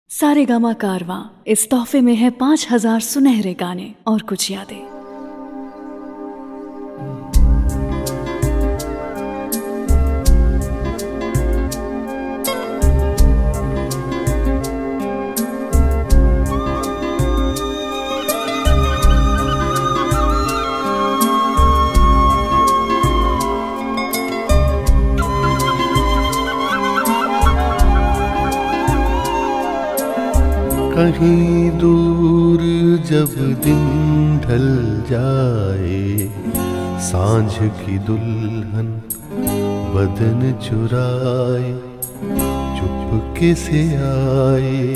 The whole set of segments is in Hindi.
सारेगामा कारवां इस तोहफे में है 5000 सुनहरे गाने और कुछ यादें। कहीं दूर जब दिन ढल जाए, सांझ की दुल्हन बदन चुराए चुपके से आए।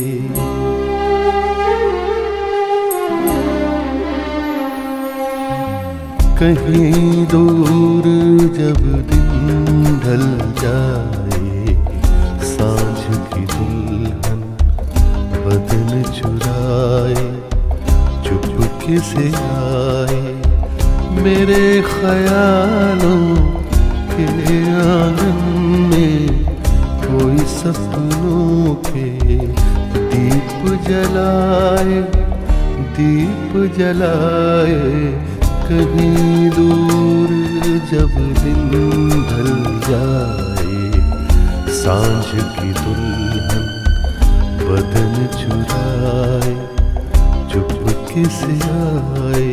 कहीं दूर जब दिन ढल जाए, सांझ की दुल्हन बदन चुराए चुपके से आए। मेरे ख्यालों के आंगन में कोई सपनों के दीप जलाए, दीप जलाए। कहीं दूर जब दिन ढल जाए, सांझ की दुल्हन बदन चुराए चुपके से आए।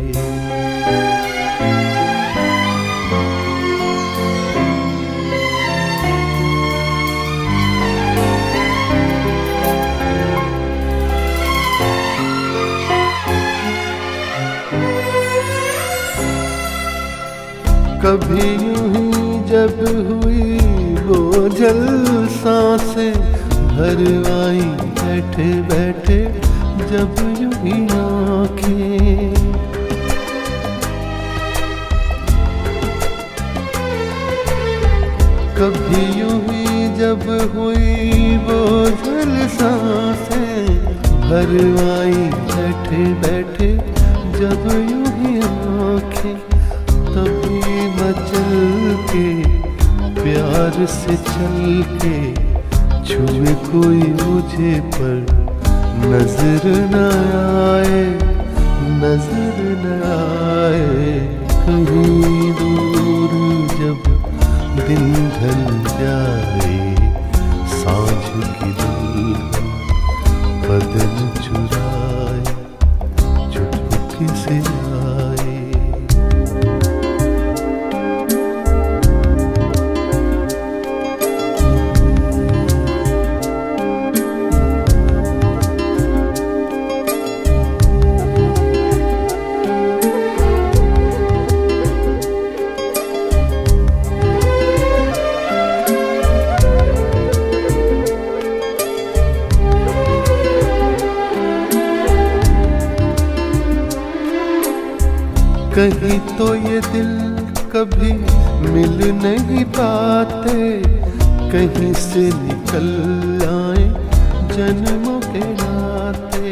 कभी यूं ही जब हुई बोझल सांसें भर आई बैठे बैठे जब यूं ही आँखें। कभी यूं ही जब हुई बोझल सांसें भर आई बैठे बैठे जब यूं ही आँखें। तभी मचल के प्यार से चल के छुए कोई मुझे पर नजर न आए, नजर न आए। कहीं दूर जब दिन ढल जाए, सांझ की दुल्हन बदन चुराए चुपके से आए। कहीं तो ये दिल कभी मिल नहीं पाते, कहीं से निकल आए जन्मों के नाते।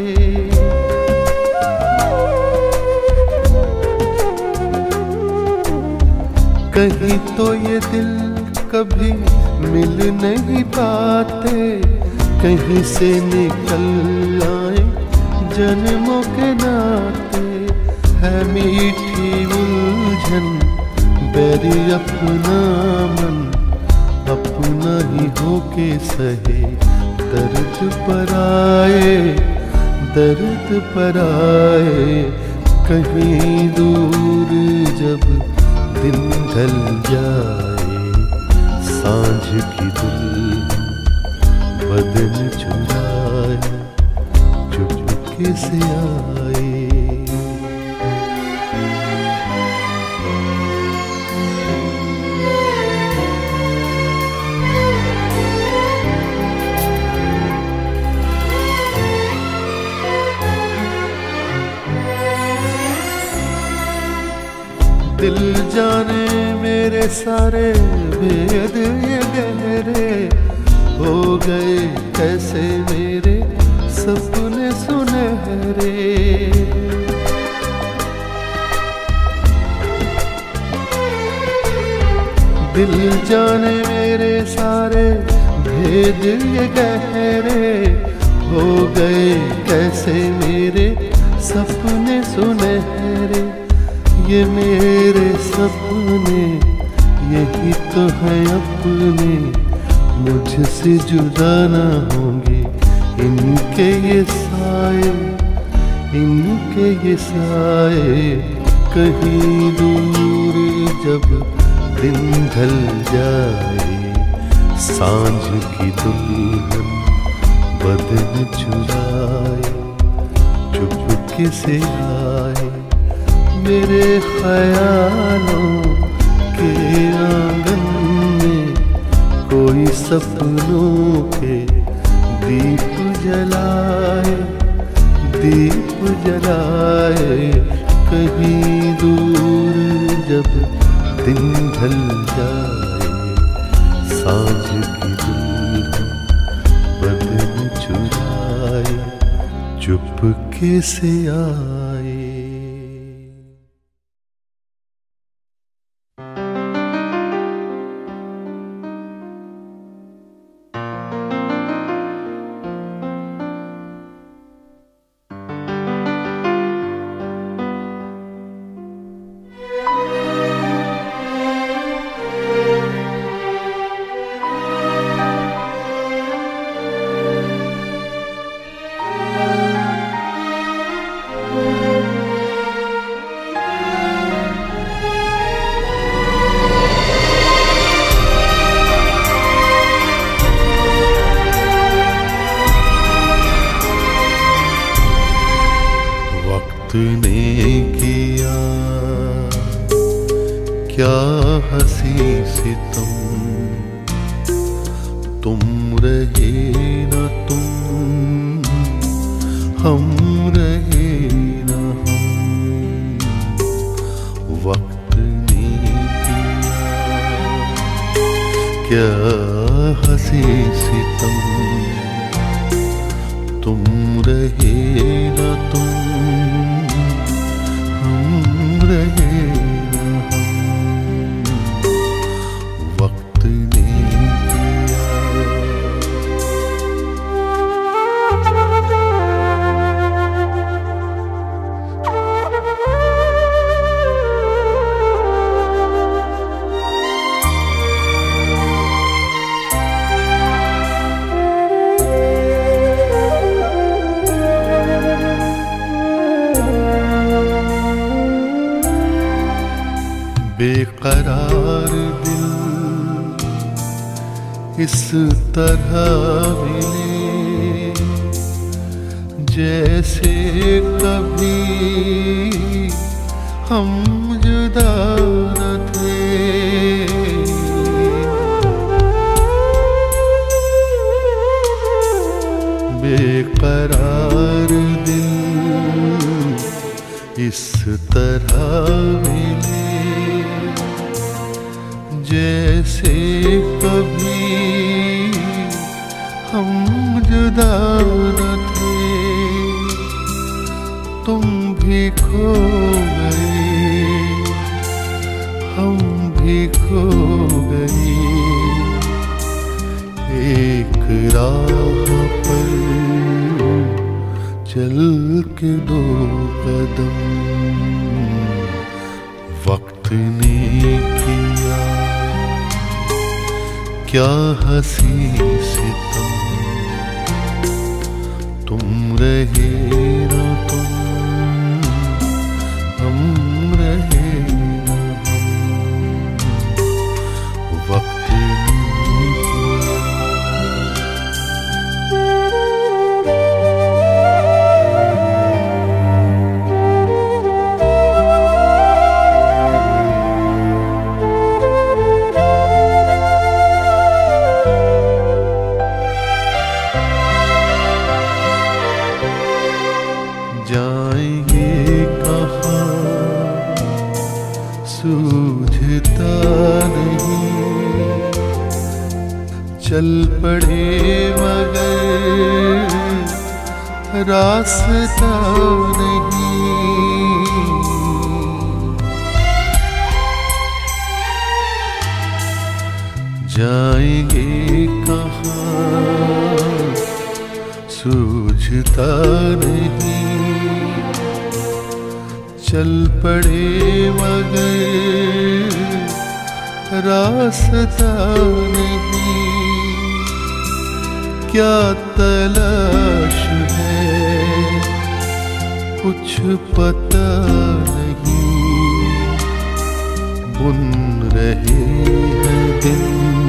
कहीं तो ये दिल कभी मिल नहीं पाते, कहीं से निकल आए जन्मों के नाते। है मीठी उलझन बैरी अपना मन, अपना ही होके सहे दर्द पर आए, दर्द पर आए। कहीं दूर जब दिन ढल जाए, सांझ की दुल्हन बदन चुराए चुपके से आए। दिल जाने मेरे सारे भेद ये गहरे हो गए कैसे मेरे सपने सुनहरे। दिल जाने मेरे सारे भेद ये गहरे हो गए कैसे मेरे सपने सुनहरे। ये मेरे सपने यही तो है अपने, मुझसे जुदा ना होंगे इनके ये साए, इनके ये साए। कहीं दूर जब दिन ढल जाए, सांझ की दुल्हन बदन चुराए, चुपके से आए मेरे ख्यालों के आंगन में। कोई सपनों के दीप जलाए, दीप जलाए। कहीं दूर जब दिन ढल जाए, सांझ की दुल्हन बदन चुराए, चुपके से आए। ने किया क्या हंसी सितम, तुम रहे न तुम, हम रहे न हम। वक्त ने किया क्या हंसी सितम, तुम रहे न तुम, रहे वक्त ने किया। बेकरार दिल इस तरह मिले, जैसे कभी हम जुदा न थे। बेकरार दिल इस तरह मिले, जैसे कभी हम जुदा न थे। तुम भी खो गए, हम भी खो गए, एक राह पर चल के दो कदम। वक्त ने किया क्या हंसी सितम, तुम रहे न तुम, हम रहे न हम। वक्त ने सूझता नहीं, चल पड़े मगर रास्ता नहीं। जाएंगे कहाँ सूझता नहीं, चल पड़े मगर रास्ता नहीं। क्या तलाश है कुछ पता नहीं, बुन रहे हैं दिन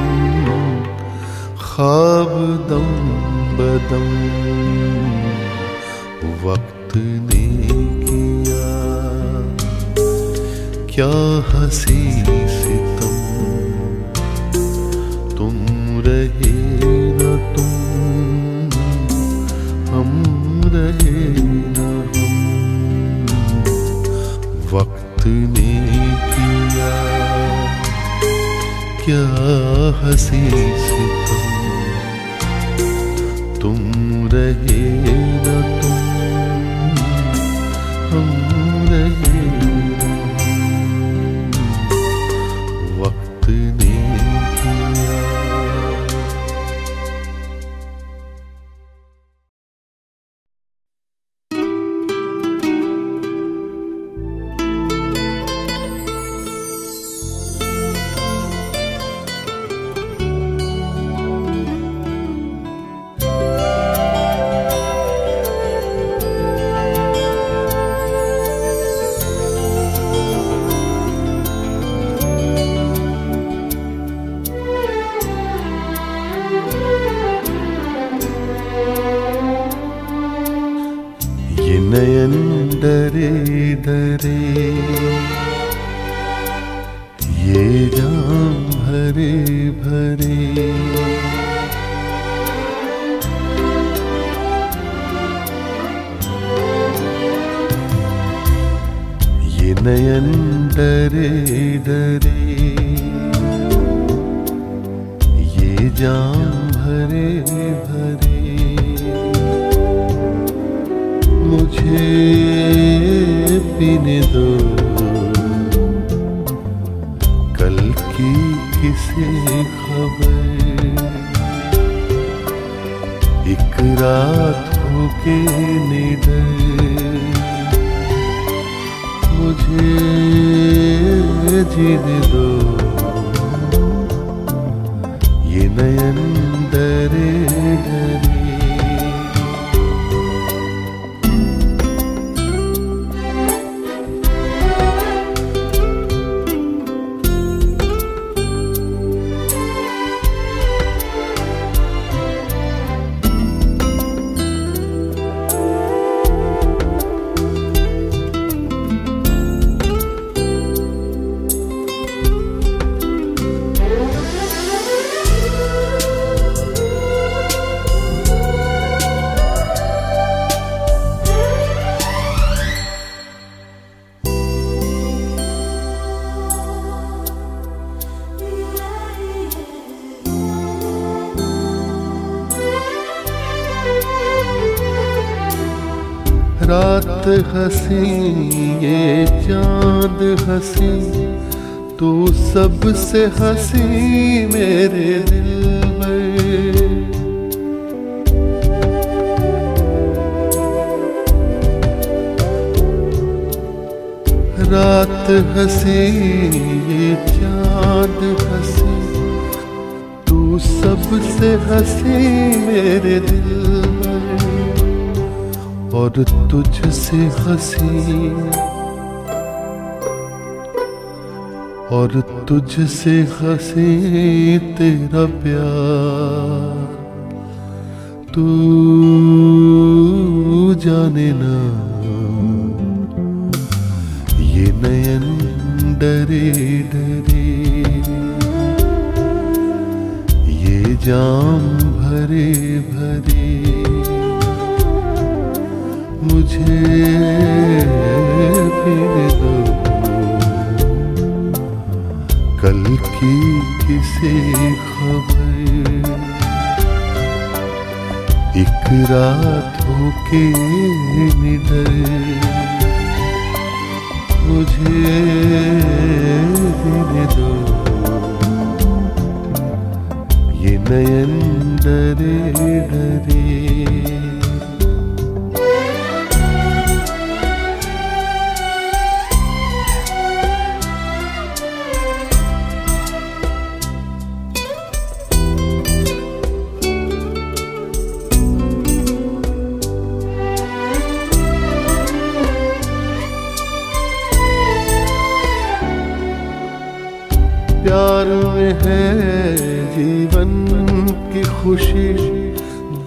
ख्वाब दम बदम। वक्त ने किया क्या हंसी सितम, तुम रहे न तुम, हम रहे न हम। वक्त ने किया क्या हंसी सितम, तुम रहे न तुम, हम रहे न हम। वक्त ने किया। नयन डरे डरे, ये जाम भरे भरे। ये नयन डरे डरे, ये जाम भरे भरे। मुझे पीने दो कल की किसी खबर, एक रात होके निडर। मुझे जीने दो ये नयन डरे डरे। रात हंसी ये चांद हंसी, तू सबसे हंसी मेरे दिलबर। रात हंसी ये चांद हंसी, तू सबसे हंसी मेरे दिलबर। और तुझसे हंसी, और तुझसे हंसी तेरा प्यार। तू जाने ना ये नयन डरे डरे, ये जाम भरे भरे। मुझे पीने दो कल की किसी खबर, एक रात होके निडर। मुझे पीने दो ये नयन डरे डरे।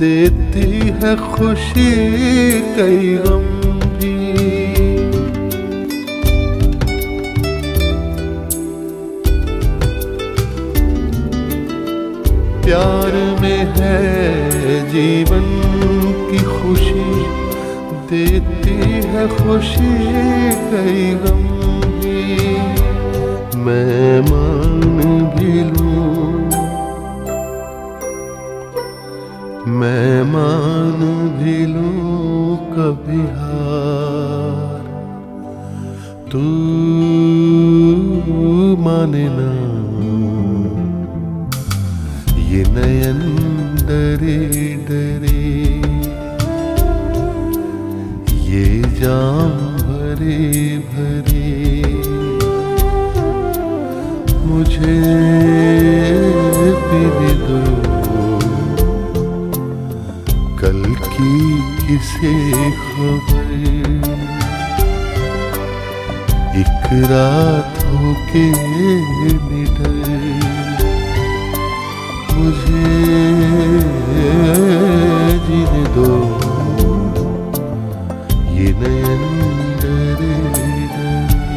देती है खुशी कई गम भी। प्यार में है जीवन की खुशी, देती है खुशी कई गम भी। मैं मान भी लूं, मैं मान भी लूं कभी हार, तू माने ना। ये नयन डरे डरे, ये जाम भरे भरे, मुझे पीने दो कल की किसे खबर। एक रात होके निडर, मुझे जीने दो ये नयन डरे डरे।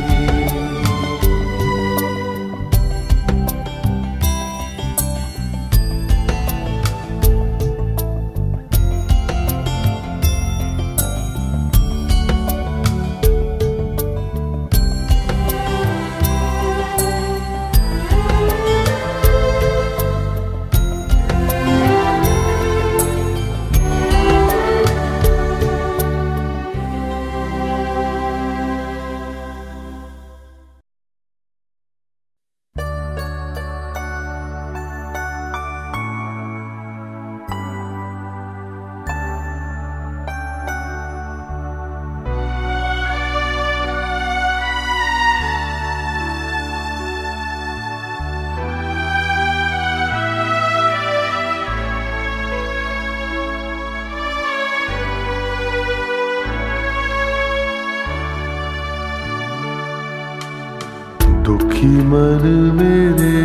दुखी मन मेरे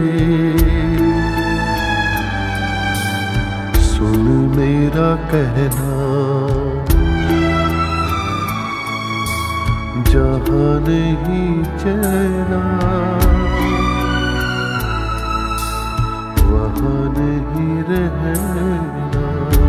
सुन मेरा कहना, जहाँ नहीं चैना वहाँ नहीं रहना।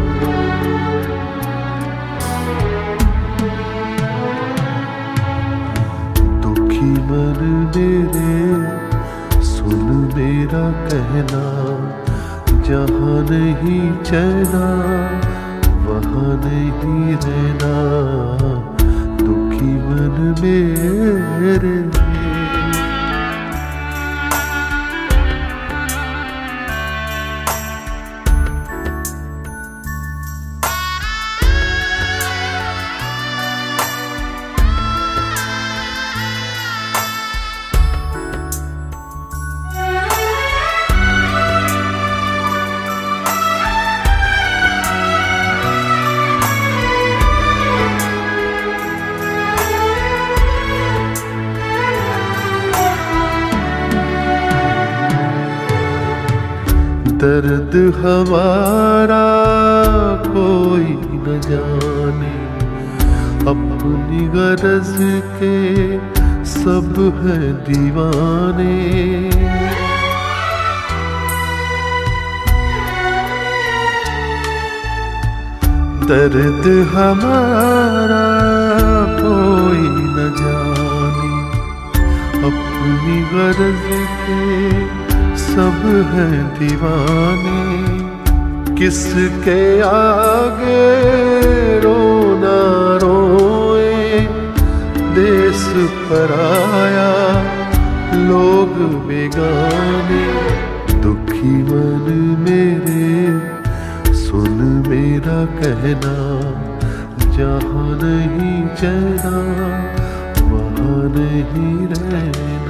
दुखी मन मेरे सुन मेरा कहना, जहाँ नहीं चैना वहाँ नहीं रहना। दुखी मन मेरे दर्द हमारा कोई न जाने, अपनी गरज के सब हैं दीवाने। दर्द हमारा कोई न जाने, अपनी गरज के सब हैं दीवाने। किसके आगे रोना रोए, देश पराया लोग बेगाने। दुखी मन मेरे सुन मेरा कहना, जहाँ नहीं चैना वहाँ नहीं रहना।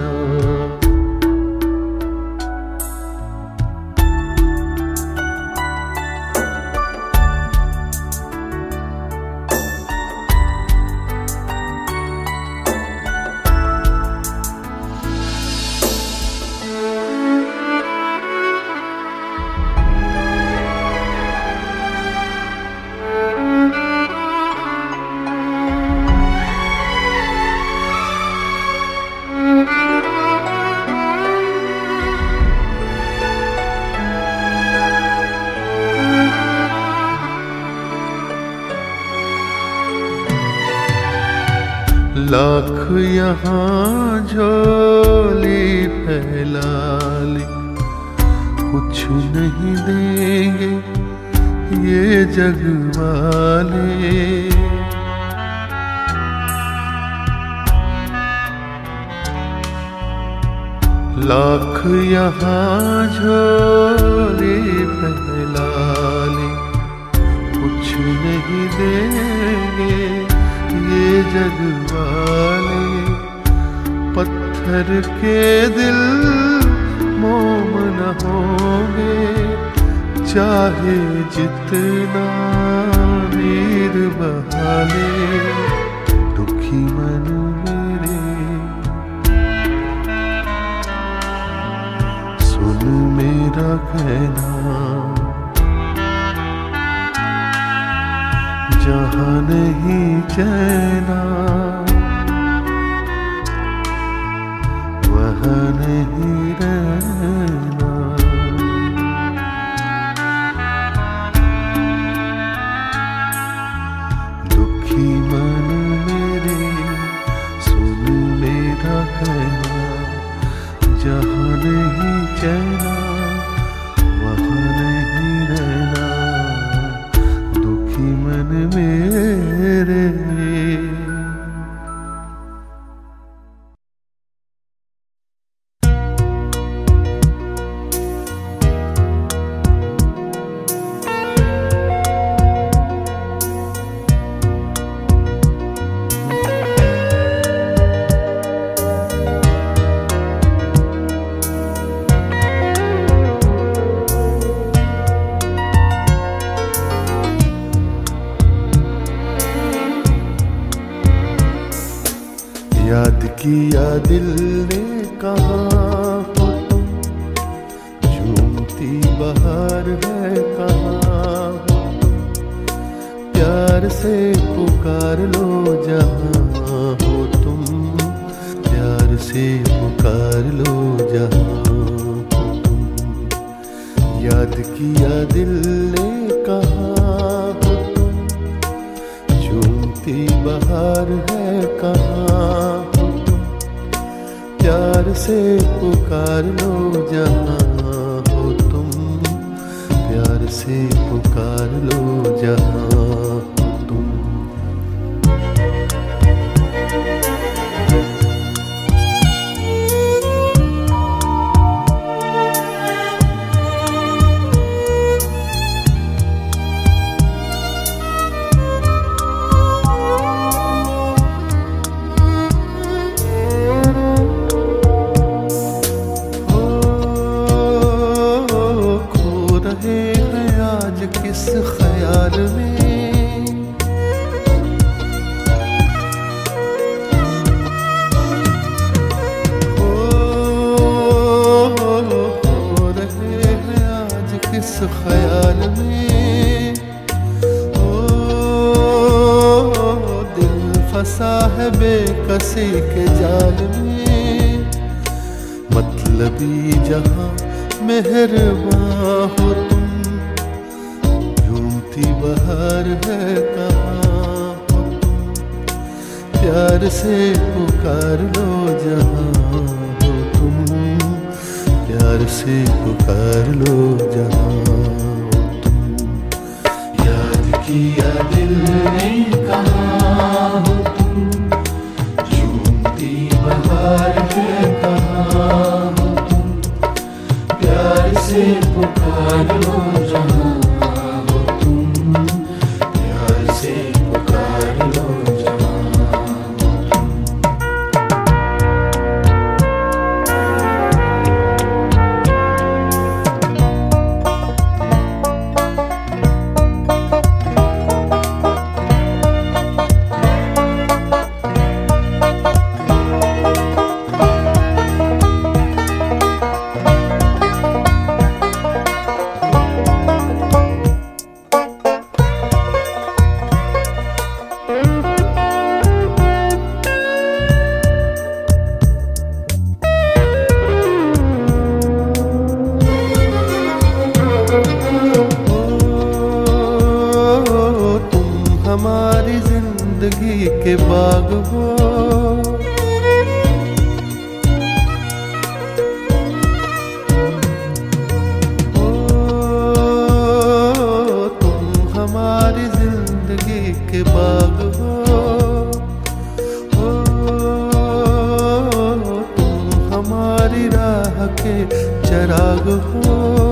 लाख यहाँ झोली फैला ले, कुछ नहीं देंगे ये जग वाले। लाख यहाँ झोली फैला ले, कुछ नहीं देंगे ये जग वाले। पत्थर के दिल मोम न होंगे, चाहे जितना नीर बहा ले। दुखी मन मेरे सुन मेरा कहना, जहाँ नहीं चैना वहाँ नहीं रहना। दुखी मन मेरे सुन मेरा कहना, जहाँ नहीं चैना वहाँ नहीं रहना। दुखी मन मेरे। याद किया दिल ने कहाँ हो तुम, झूमती बहार है कहाँ हो तुम। प्यार से पुकार लो जहाँ हो तुम, प्यार से पुकार लो जहाँ हो तुम। याद किया दिल ने कहाँ हो तुम, झूमती बहार है कहाँ। प्यार से पुकार लो जहाँ हो तुम, प्यार से पुकार लो जहाँ हो तुम। किस ख्याल में हो रहे हैं आज किस ख्याल में। दिल फंसा है बेकसी के जाल में, मतलबी जहां मेहरबान हो तुम, बहार है कहाँ हो तुम। प्यार से पुकार लो जहाँ हो तुम, प्यार से पुकार लो जहाँ हो तुम। याद किया दिल ने कहाँ हो तुम, झूमती बहार है कहाँ हो तुम। प्यार से पुकार लो जहाँ हमारी जिंदगी के बाग हो। हमारी जिंदगी के बाग हो, तुम हमारी राह के चराग हो।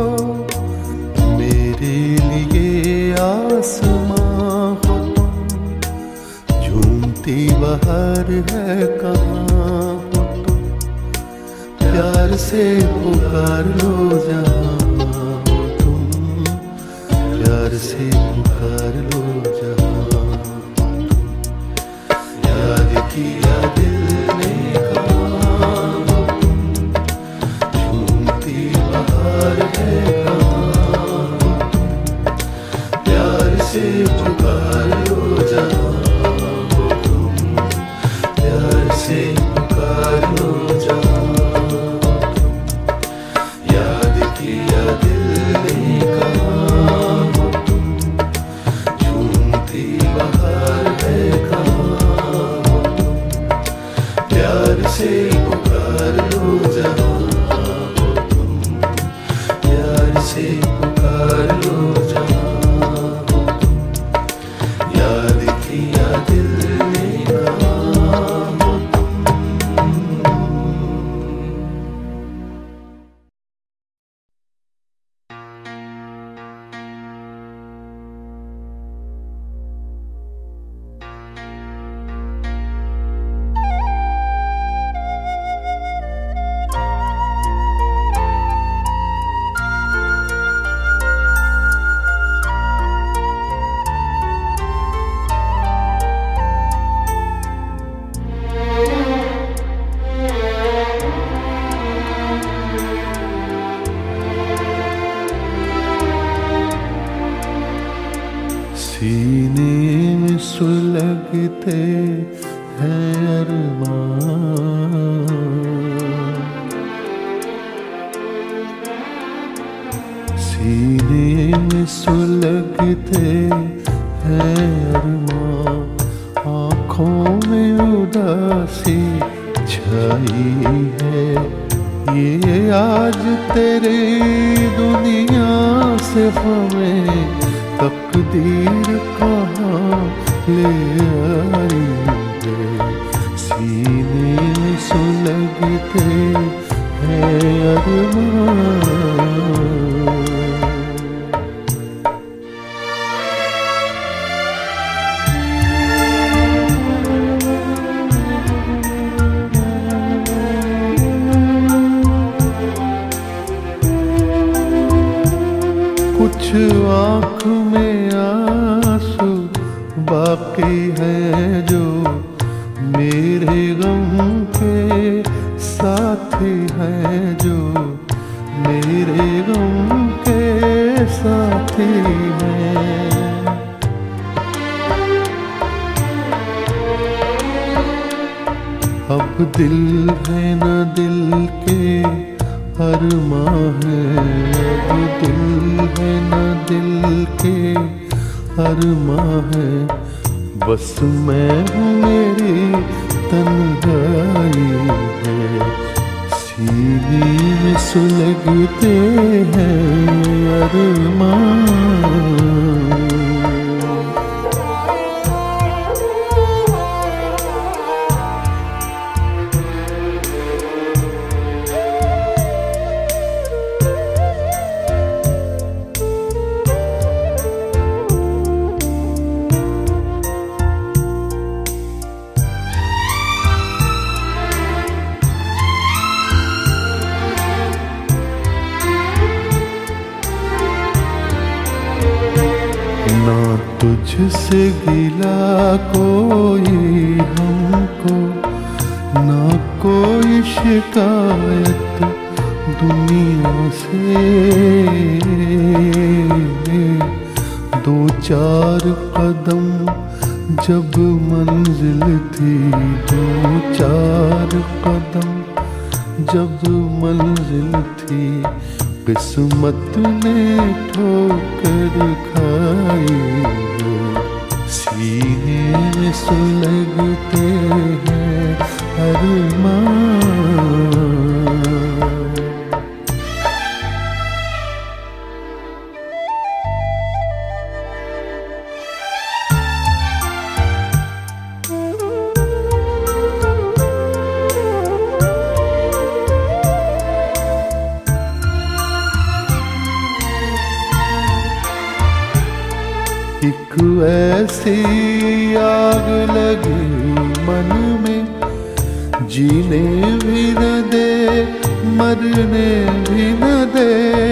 मेरे लिए आसमां हो तुम, झूमती बहार है कहाँ हो तुम। प्यार से पुकार लो जहाँ हो तुम, प्यार से पुकार लो जहाँ तुम। याद किया दिल ने कहाँ हो तुम, झूमती बहार है कहाँ हो तुम। प्यार से पुकार लो जहाँ हो तुम, प्यार से पुकार लो जहाँ हो तुम। याद किया दिल ने कहाँ हो तुम, झूमती बहार है कहाँ हो तुम। प्यार से पुकार लो जहाँ हो तुम, प्यार से पुकार लो जहाँ हो तुम। याद किया दिल ने कहाँ हो तुम। सीने में सुलगते हैं अरमान, सीने में सुलगते हैं अरमान। आँखों में उदासी छाई है, ये आज तेरी दुनिया से हमें तकदीर कहाँ ले आई है। सीने में सुलगते हैं अरमान। कुछ आँख में आंसू बाकी है जो मेरे गम के साथी हैं, जो मेरे गम के साथी हैं। अब दिल है न दिल के अरमां है, अब दिल है न दिल के अरमां है। बस मैं हूँ मेरी तन्हाई है। सीने में सुलगते हैं अरमां। ना तुझसे गिला कोई हमको, ना कोई शिकायत दुनिया से। दो चार कदम जब मंजिल थी, दो चार कदम जब मंजिल थी। किस्मत ने ठोकर खाई, सीने में सुलगते हैं अरमान। एक ऐसी आग लगी मन में, जीने भी न दे मरने भी न दे।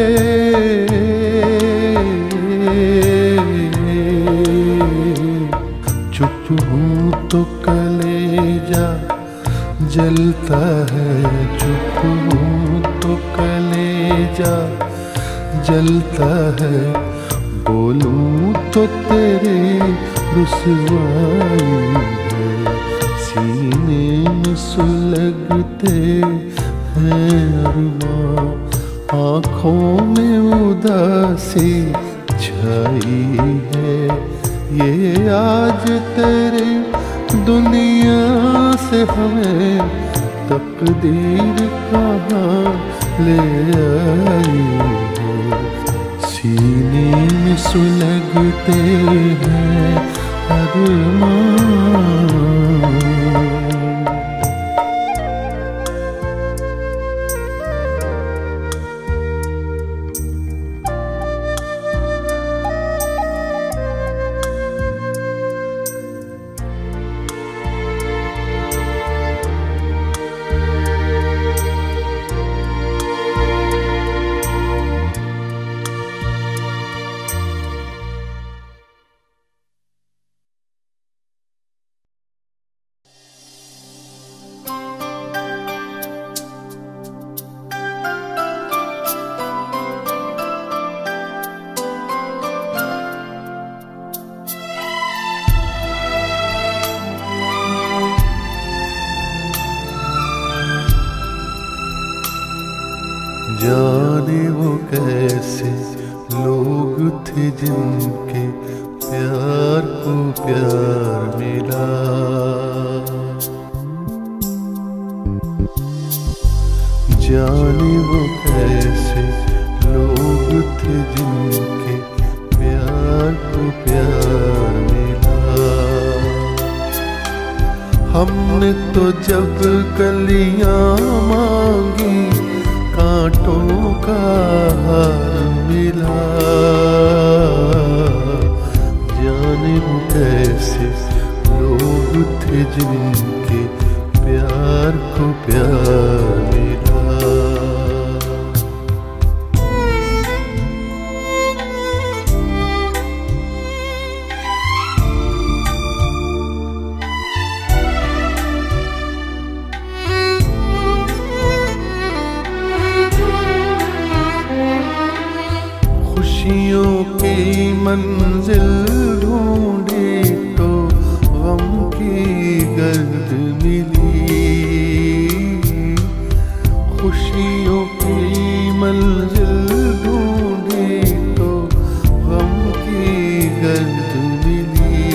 चुप हूँ तो कलेजा जलता है, चुप हूँ तो कलेजा जलता है। बोलूं तो तेरे रुसवाई है, सीने में सुलगते हैं अरमान। आँखों में उदासी छाई है, ये आज तेरे दुनिया से हमें तकदीर कहाँ ले आई है। सीने में सुलगते हैं अरमान। जाने वो कैसे लोग थे जिनके प्यार को प्यार मिला। जाने वो कैसे लोग थे जिनके प्यार को प्यार मिला। हमने तो जब कलियां मांगी कांटों का हार मिला। जाने वो कैसे लोग थे जिनके प्यार को प्यार मिला। खुशियों की मंजिल ढूंढी तो गम की गर्द मिली। खुशियों की मंजिल ढूंढी तो गम की गर्द मिली।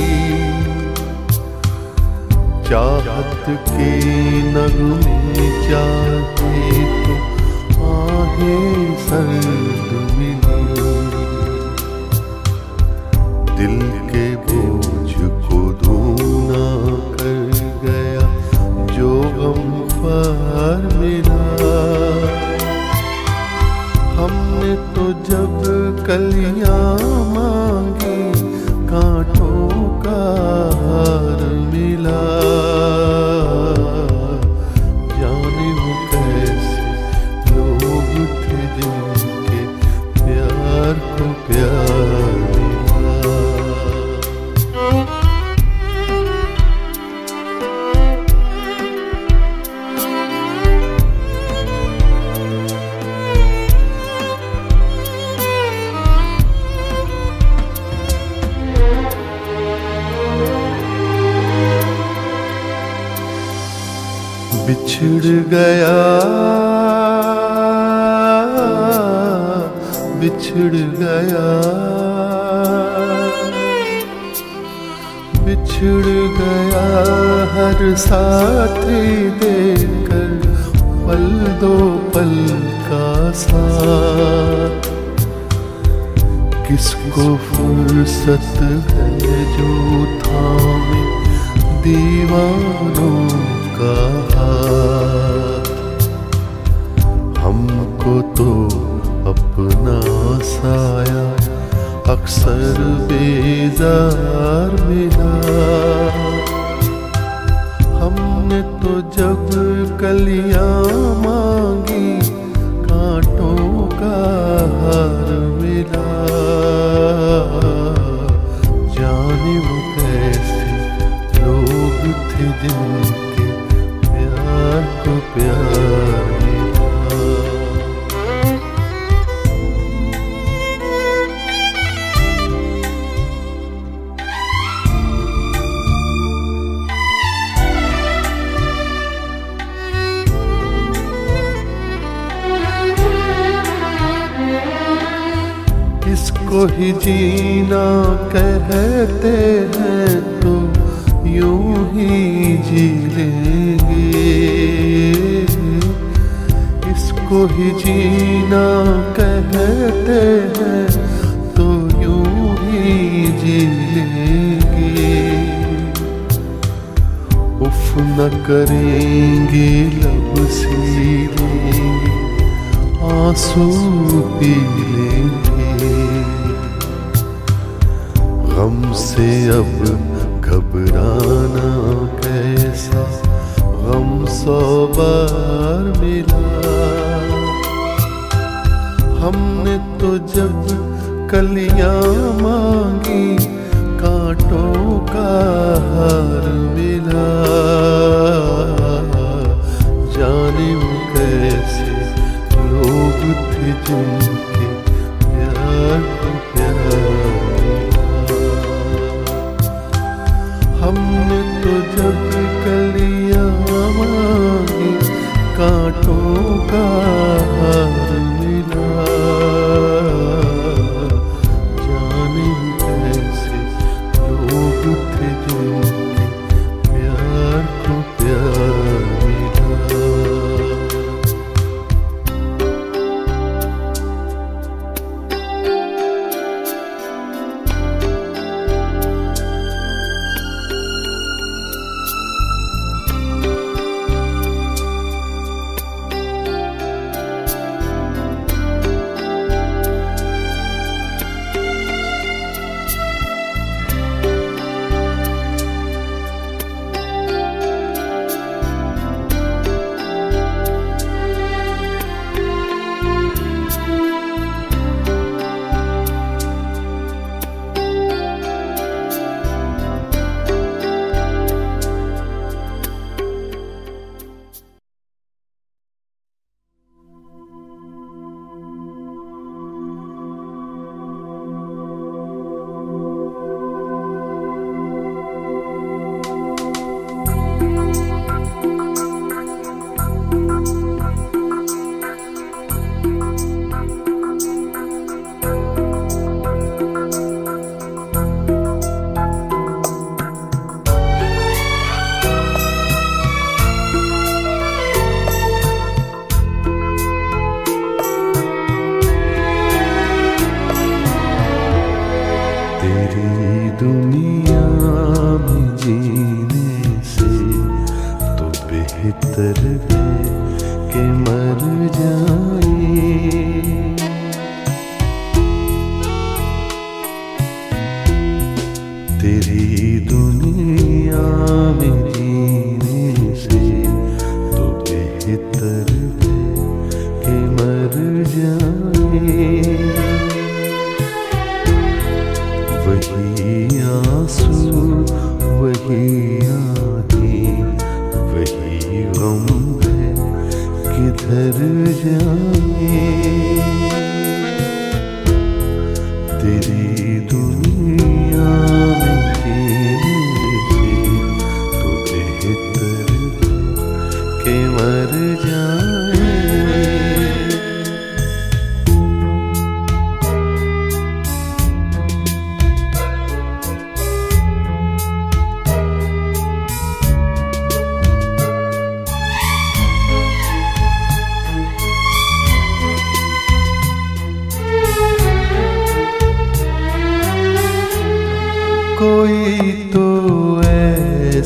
चाहत के नगमे चाहे तो आहें सर्द मिली। दिल के बोझ को धूना कर गया जो गमख्वार मिला। हमने तो जब कलियां मांगी कांटों का हार मिला। जाने वो कैसे लोग थे जिनके प्यार को प्यार मिला। बिछड़ गया बिछड़ गया बिछड़ गया हर साथी देकर पल दो पल का साथ। किसको फुर्सत है जो थामे दीवानों का हाथ। हमको तो अपना साया अक्सर बेजार मिला। हमने तो जब कलियां मांगी कांटों का हार मिला। जाने वो कैसे लोग थे जिनके प्यार को प्यार मिला। इसको ही जीना कहते हैं तो यूं ही जी लेंगे। इसको ही जीना कहते हैं तो यूं ही जी लेंगे। उफ न करेंगे लब सी लेंगे आंसू पी लेंगे। गम से अब घबराना कैसा गम 100 बार मिला। हमने तो जब कलियां मांगी कांटों का हार मिला। जाने वो कैसे लोग थे जिनके प्यार को प्यार। हमने तो जब कलियां मांगी कांटों का हार मिला। जाने कैसे लोग थे जिनके प्यार को प्यार मिला।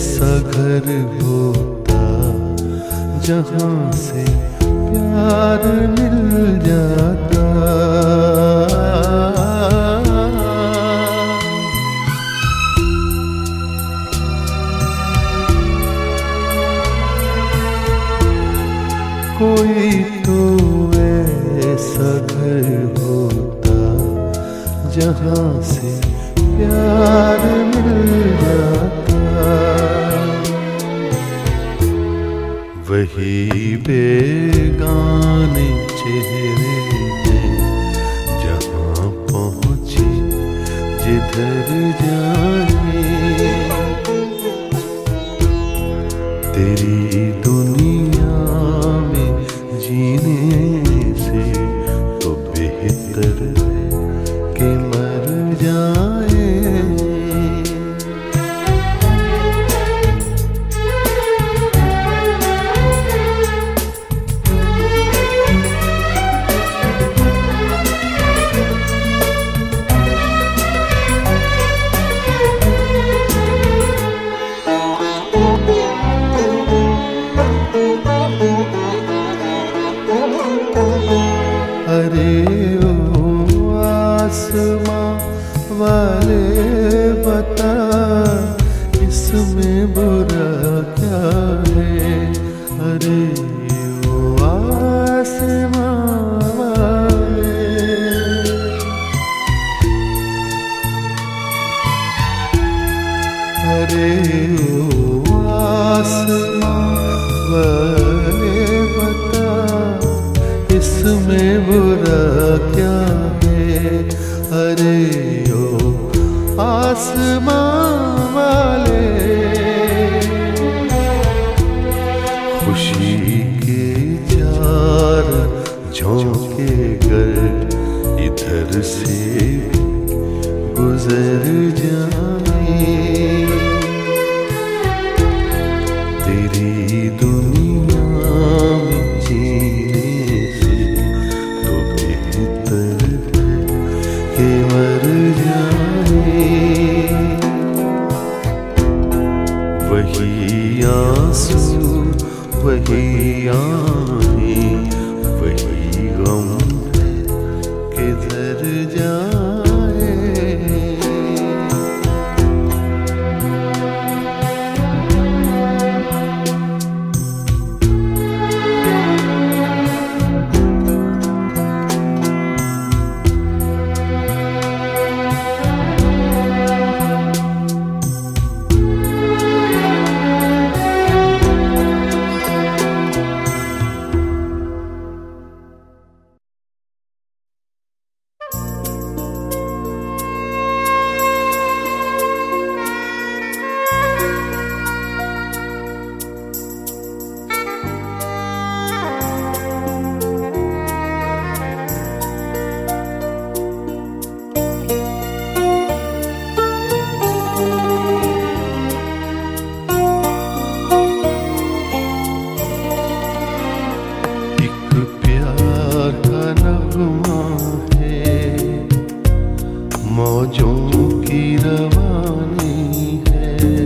ऐसा घर होता जहाँ से प्यार मिल जाता। कोई तो ऐसा घर होता जहाँ से प्यार मिल जाता। वही बेगाने चेहरे हैं जहाँ पहुँचे जिधर जाए। तेरी दुनिया में जीने से तो बेहतर है कि मर जाए। अरे ओ आसमां वाले बता इसमें बुरा क्या है। अरे ओ आसमां वाले, अरे ओ आसमां वाले बता इसमें बुरा क्या है। अरे ओ आसमां वाले, खुशी के चार झोंके गर इधर से गुजर जाए। तेरी दुनिया में जीने से तो बेहतर है कि मर जाए। वही आंसू वही आहें वही गम है किधर जाए। मौजों की रवानी है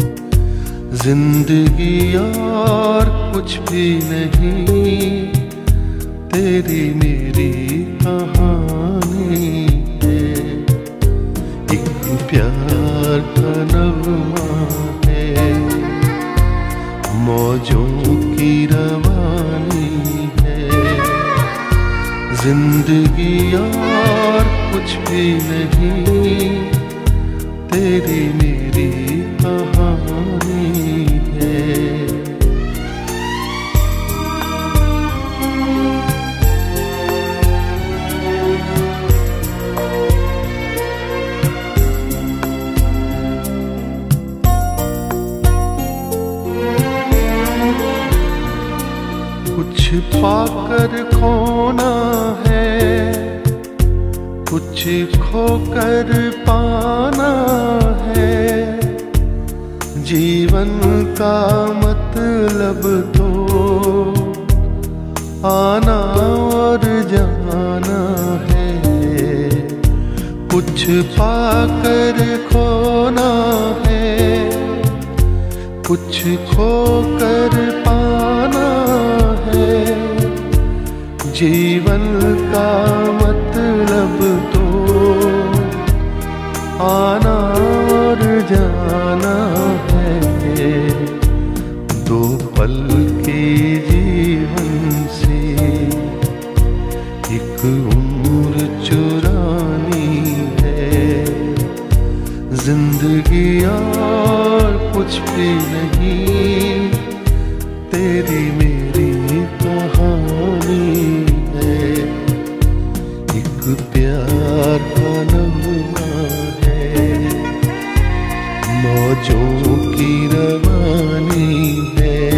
जिंदगी और कुछ भी नहीं। तेरी मेरी कहानी है, एक प्यार का नगमा है। मौजों की रवानी है जिंदगी और कुछ भी नहीं। तेरी मेरी कहानी है। कुछ पाकर खोना है, कुछ खोकर पाना है। जीवन का मतलब तो आना और जाना है। कुछ पाकर खोना है, कुछ खो कर पाना है, जीवन का मतलब तो आना और जाना है। दो पल के जीवन से एक उम्र चुरानी है। जिंदगी और कुछ भी नहीं, तेरी मेरी कहानी है। एक प्यार का नगमा है, मौजों की रवानी है।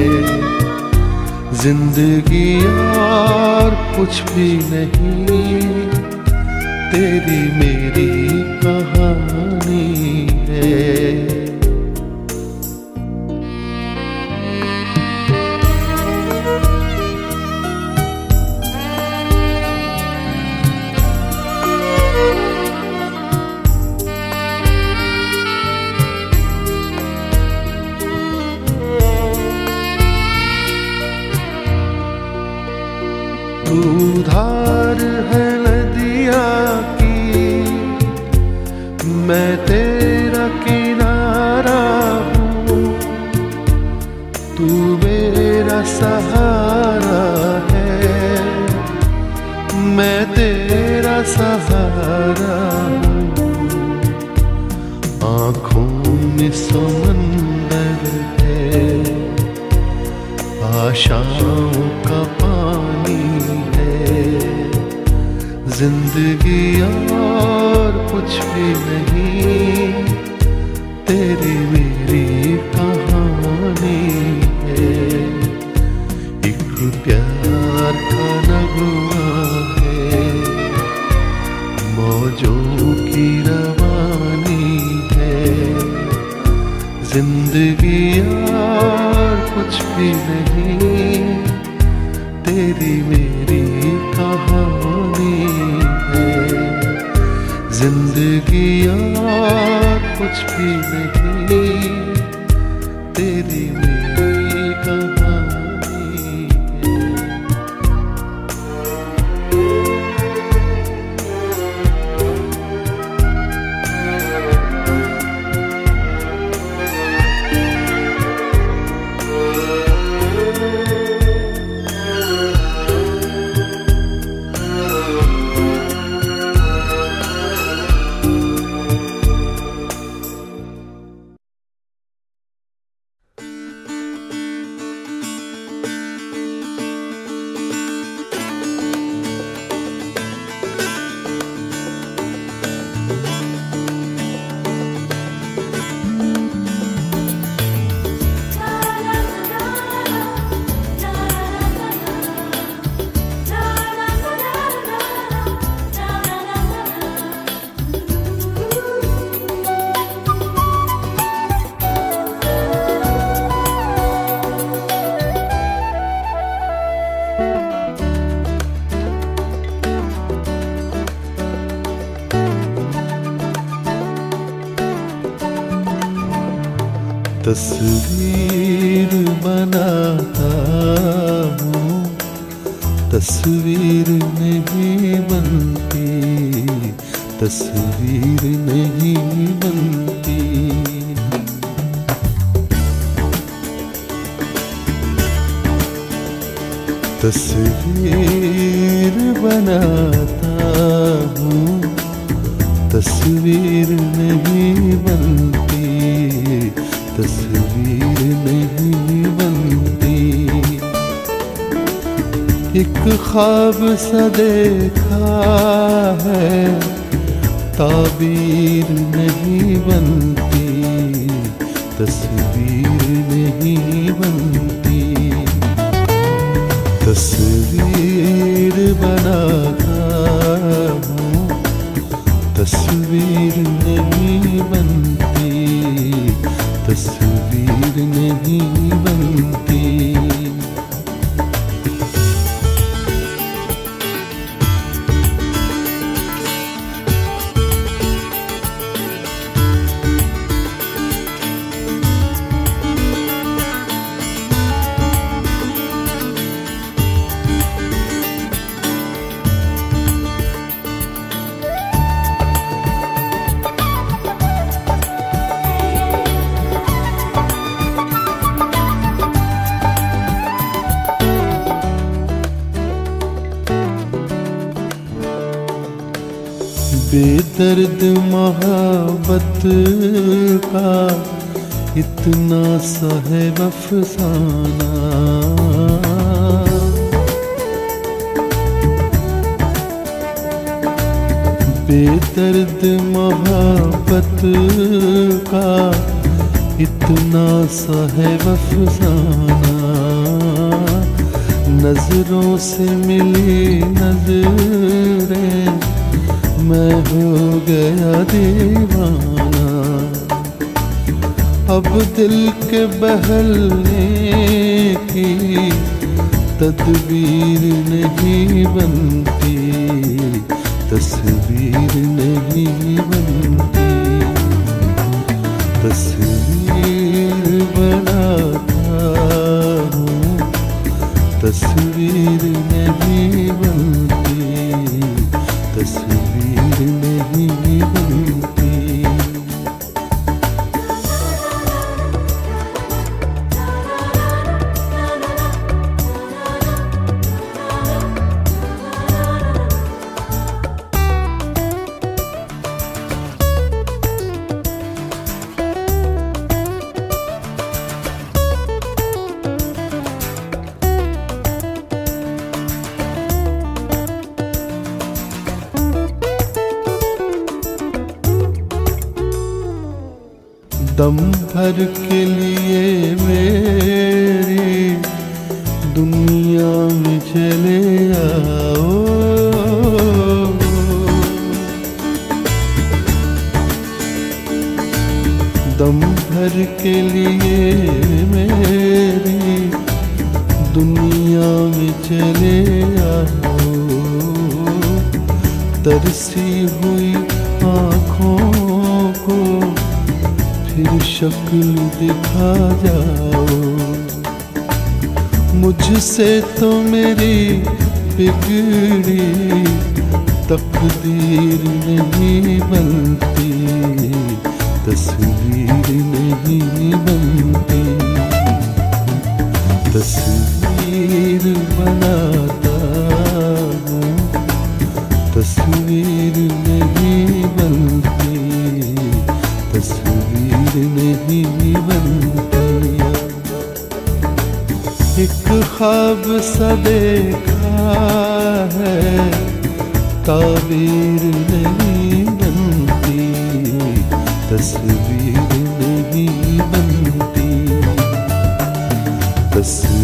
जिंदगी और कुछ भी नहीं, तेरी मेरी कहानी है। तू धार है नदिया की, मैं तेरा किनारा हूँ। तू मेरा सहारा है, मैं तेरा सहारा हूँ। आँखों में समंदर है, आशाओं का पानी है। जिंदगी और कुछ भी नहीं, तेरी मेरी कहानी है। एक प्यार का नगमा है, मौजों की रवानी है। जिंदगी और कुछ भी नहीं, तेरी मेरी कहानी है। जिंदगी और कुछ भी नहीं, तेरी मेरी कहानी है। तस्वीर बनाता हूँ, तस्वीर नहीं बनती, तस्वीर नहीं बनती। तस्वीर बनाता हूँ, तस्वीर नहीं बनती, तस्वीर नहीं बनती। एक ख्वाब सा देखा है, ताबीर नहीं बनती, तस्वीर नहीं बनती। तस्वीर बनाता हूँ, तस्वीर नहीं बनती, तस्वीर नहीं बनती। बेदर्द मोहब्बत का इतना सा है अफसाना, बेदर्द मोहब्बत का इतना सा है अफसाना। नजरों से मिली नजरें मैं हो गया दीवाना। अब दिल के बहलने की तदबीर नहीं बनती, तस्वीर नहीं बनती। तस्वीर बनाता हूँ, तस्वीर नहीं बनती, तस्वीर नहीं बनती। दम भर के लिए मेरी दुनिया में चले आओ, दम भर के लिए मेरी दुनिया में चले आओ। तरसी हुई आँखों को फिर शक्ल दिखा जाओ। मुझसे तो मेरी बिगड़ी तकदीर नहीं बनती, तस्वीर नहीं बनती। तस्वीर बनाता हूँ, तस्वीर नहीं बनती, तस्वीर नहीं बनती। एक ख्वाब सा देखा है, ताबीर नहीं बनती, तस्वीर नहीं बनती। तस्वीर